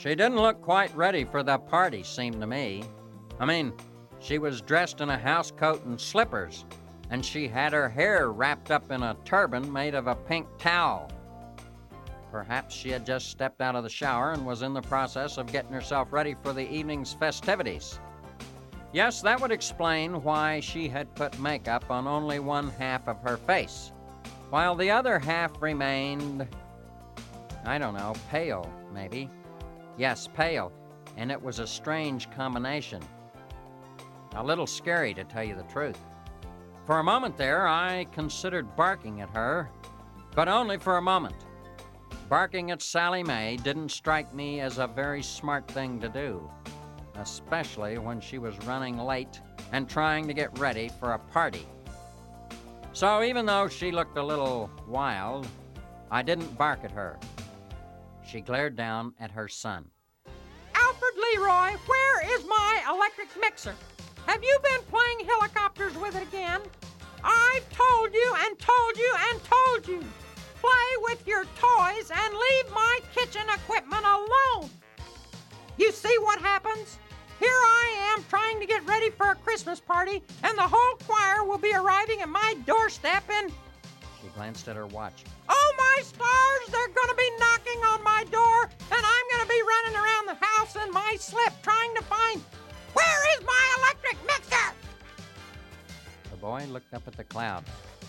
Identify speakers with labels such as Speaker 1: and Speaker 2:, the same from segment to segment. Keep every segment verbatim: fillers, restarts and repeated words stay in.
Speaker 1: She didn't look quite ready for the party, seemed to me. I mean, she was dressed in a house coat and slippers, and she had her hair wrapped up in a turban made of a pink towel. Perhaps she had just stepped out of the shower and was in the process of getting herself ready for the evening's festivities. Yes, that would explain why she had put makeup on only one half of her face, while the other half remained, I don't know, pale, maybe. Yes, pale, and it was a strange combination. A little scary, to tell you the truth. For a moment there, I considered barking at her, but only for a moment. Barking at Sally Mae didn't strike me as a very smart thing to do, especially when she was running late and trying to get ready for a party. So even though she looked a little wild, I didn't bark at her. She glared down at her son.
Speaker 2: Alfred Leroy, where is my electric mixer? Have you been playing helicopters with it again? I've told you and told you and told you. Play with your toys and leave my kitchen equipment alone. You see what happens? Here I am trying to get ready for a Christmas party, and the whole choir will be arriving at my doorstep in...
Speaker 1: She glanced at her watch.
Speaker 2: Oh, my stars, they're going to be knocking on my door, and I'm going to be running around the house in my slip trying to find... Where is my electric mixer?
Speaker 1: The boy looked up at the clouds.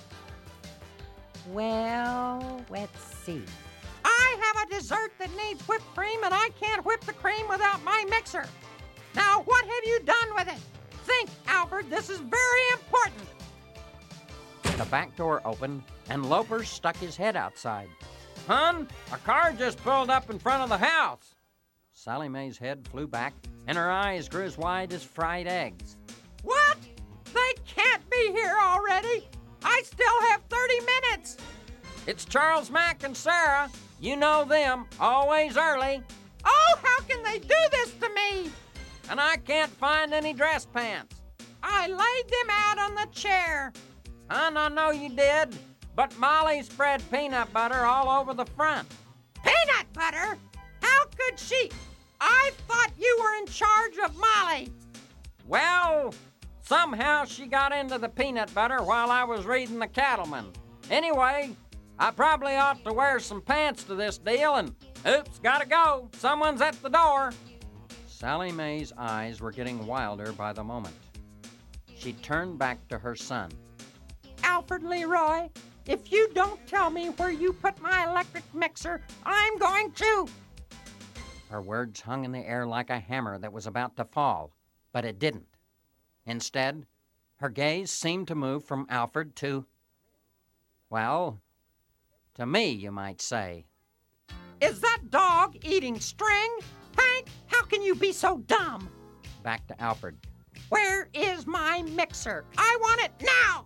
Speaker 3: Well, let's see.
Speaker 2: I have a dessert that needs whipped cream, and I can't whip the cream without my mixer. Now, what have you done with it? Think, Alfred, this is very important.
Speaker 1: The back door opened, and Loper stuck his head outside. Hon, a car just pulled up in front of the house. Sally Mae's head flew back, and her eyes grew as wide as fried eggs.
Speaker 2: What? They can't be here already. I still have thirty minutes.
Speaker 1: It's Charles Mack and Sarah. You know them, always early.
Speaker 2: Oh, how can they do this to me?
Speaker 1: And I can't find any dress pants.
Speaker 2: I laid them out on the chair.
Speaker 1: Hon, I know you did, but Molly spread peanut butter all over the front.
Speaker 2: Peanut butter? How could she? I thought you were in charge of Molly.
Speaker 1: Well, somehow she got into the peanut butter while I was reading The Cattleman. Anyway, I probably ought to wear some pants to this deal, and oops, gotta go. Someone's at the door. Sally Mae's eyes were getting wilder by the moment. She turned back to her son.
Speaker 2: Alfred Leroy, if you don't tell me where you put my electric mixer, I'm going to...
Speaker 1: Her words hung in the air like a hammer that was about to fall, but it didn't. Instead, her gaze seemed to move from Alfred to, well, to me, you might say.
Speaker 2: Is that dog eating string? Hank, how can you be so dumb?
Speaker 1: Back to Alfred.
Speaker 2: Where is my mixer? I want it now!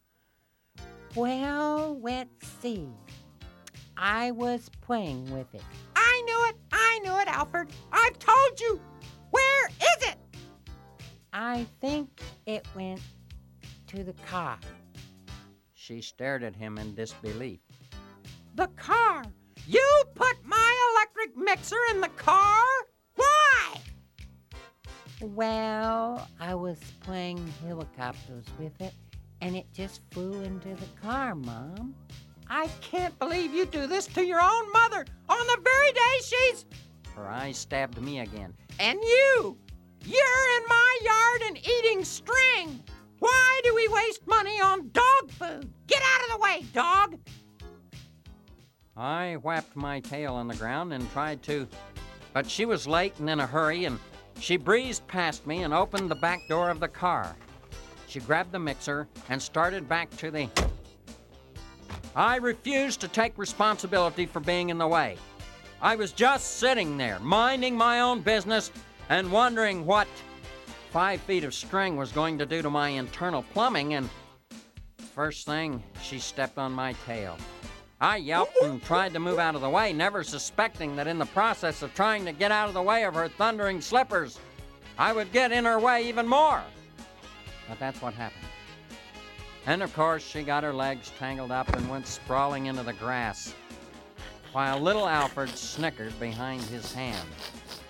Speaker 3: Well, let's see. I was playing with it.
Speaker 2: I knew it! I knew it, Alfred! I've told you! Where is it?
Speaker 3: I think it went to the car.
Speaker 1: She stared at him in disbelief.
Speaker 2: The car? You put my electric mixer in the car? Why?
Speaker 3: Well, I was playing helicopters with it, and it just flew into the car, Mom.
Speaker 2: I can't believe you do this to your own mother on the very day she's...
Speaker 1: Her eyes stabbed me again.
Speaker 2: And you! You're in my yard and eating string! Why do we waste money on dog food? Get out of the way, dog!
Speaker 1: I whapped my tail on the ground and tried to, but she was late and in a hurry, and she breezed past me and opened the back door of the car. She grabbed the mixer and started back to the... I refused to take responsibility for being in the way. I was just sitting there, minding my own business and wondering what five feet of string was going to do to my internal plumbing, and first thing, she stepped on my tail. I yelped and tried to move out of the way, never suspecting that in the process of trying to get out of the way of her thundering slippers, I would get in her way even more. But that's what happened. And of course, she got her legs tangled up and went sprawling into the grass, while little Alfred snickered behind his hand.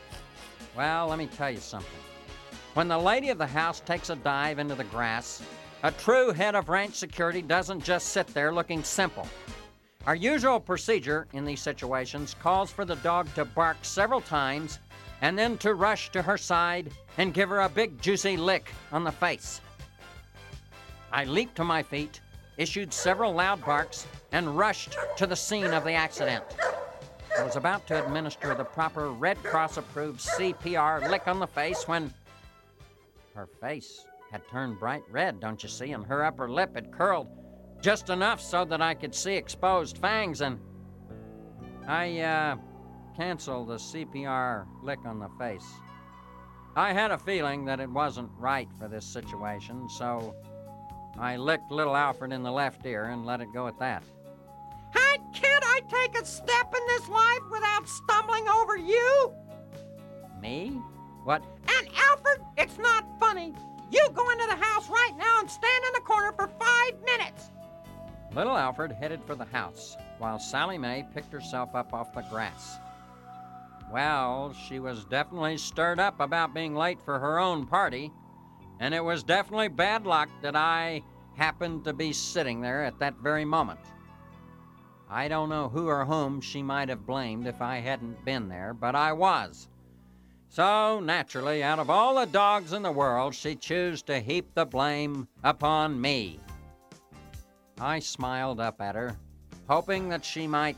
Speaker 1: Well, let me tell you something. When the lady of the house takes a dive into the grass, a true head of ranch security doesn't just sit there looking simple. Our usual procedure in these situations calls for the dog to bark several times and then to rush to her side and give her a big juicy lick on the face. I leaped to my feet, issued several loud barks, and rushed to the scene of the accident. I was about to administer the proper Red Cross-approved C P R lick on the face when her face had turned bright red, don't you see, and her upper lip had curled just enough so that I could see exposed fangs, and I, uh, canceled the C P R lick on the face. I had a feeling that it wasn't right for this situation, so I licked little Alfred in the left ear and let it go at that.
Speaker 2: Hey, can't I take a step in this life without stumbling over you?
Speaker 1: Me? What?
Speaker 2: And Alfred, it's not funny. You go into the house right now and stand in the corner for five minutes.
Speaker 1: Little Alfred headed for the house, while Sally Mae picked herself up off the grass. Well, she was definitely stirred up about being late for her own party, and it was definitely bad luck that I happened to be sitting there at that very moment. I don't know who or whom she might have blamed if I hadn't been there, but I was. So, naturally, out of all the dogs in the world, she chose to heap the blame upon me. I smiled up at her, hoping that she might...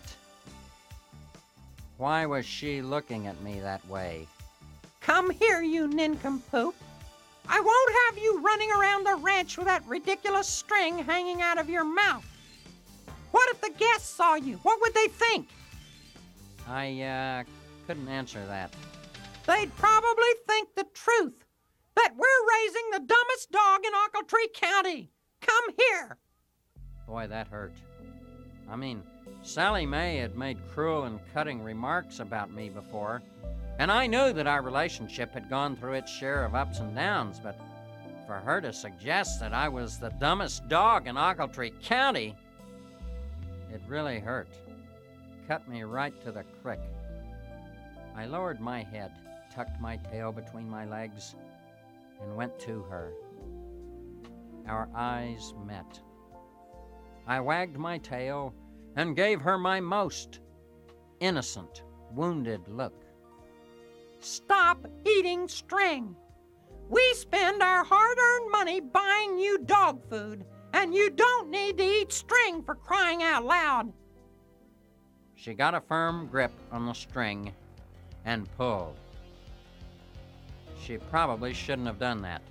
Speaker 1: Why was she looking at me that way?
Speaker 2: Come here, you nincompoop. I won't have you running around the ranch with that ridiculous string hanging out of your mouth. What if the guests saw you? What would they think?
Speaker 1: I, uh, couldn't answer that.
Speaker 2: They'd probably think the truth, that we're raising the dumbest dog in Ochiltree County. Come here.
Speaker 1: Boy, that hurt. I mean, Sally Mae had made cruel and cutting remarks about me before, and I knew that our relationship had gone through its share of ups and downs, but for her to suggest that I was the dumbest dog in Ochiltree County, it really hurt. Cut me right to the crick. I lowered my head, tucked my tail between my legs, and went to her. Our eyes met. I wagged my tail and gave her my most innocent, wounded look.
Speaker 2: Stop eating string. We spend our hard-earned money buying you dog food, and you don't need to eat string for crying out loud.
Speaker 1: She got a firm grip on the string and pulled. She probably shouldn't have done that.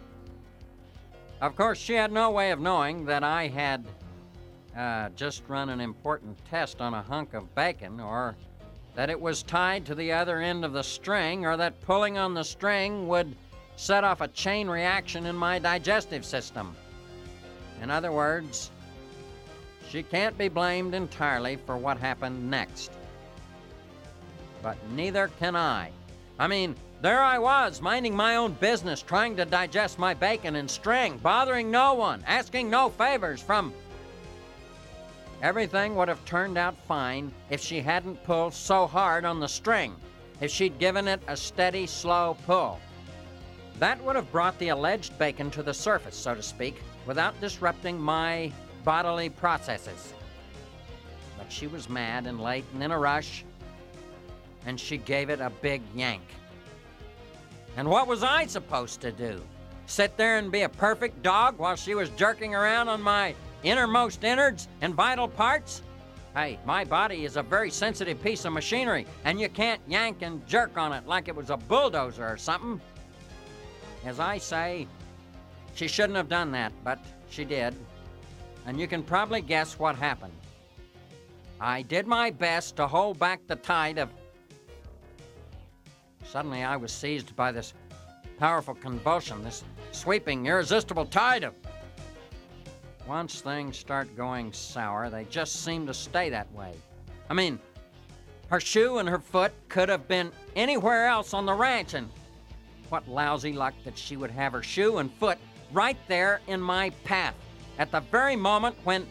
Speaker 1: Of course, she had no way of knowing that I had uh, just run an important test on a hunk of bacon, or that it was tied to the other end of the string, or that pulling on the string would set off a chain reaction in my digestive system. In other words, she can't be blamed entirely for what happened next. But neither can I. I mean, there I was, minding my own business, trying to digest my bacon and string, bothering no one, asking no favors from... Everything would have turned out fine if she hadn't pulled so hard on the string, if she'd given it a steady, slow pull. That would have brought the alleged bacon to the surface, so to speak, without disrupting my bodily processes. But she was mad and late and in a rush, and she gave it a big yank. And what was I supposed to do? Sit there and be a perfect dog while she was jerking around on my innermost innards and vital parts? Hey, my body is a very sensitive piece of machinery, and you can't yank and jerk on it like it was a bulldozer or something. As I say, she shouldn't have done that, but she did. And you can probably guess what happened. I did my best to hold back the tide of... Suddenly I was seized by this powerful convulsion, this sweeping, irresistible tide of... Once things start going sour, they just seem to stay that way. I mean, her shoe and her foot could have been anywhere else on the ranch, and what lousy luck that she would have her shoe and foot right there in my path at the very moment when...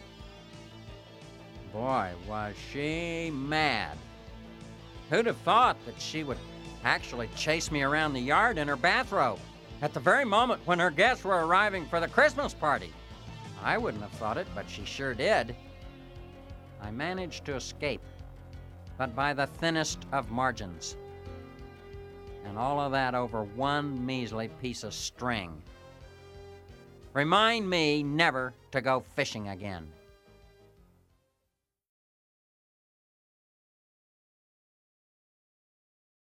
Speaker 1: Boy, was she mad. Who'd have thought that she would actually chased me around the yard in her bathrobe at the very moment when her guests were arriving for the Christmas party. I wouldn't have thought it, but she sure did. I managed to escape, but by the thinnest of margins. And all of that over one measly piece of string. Remind me never to go fishing again.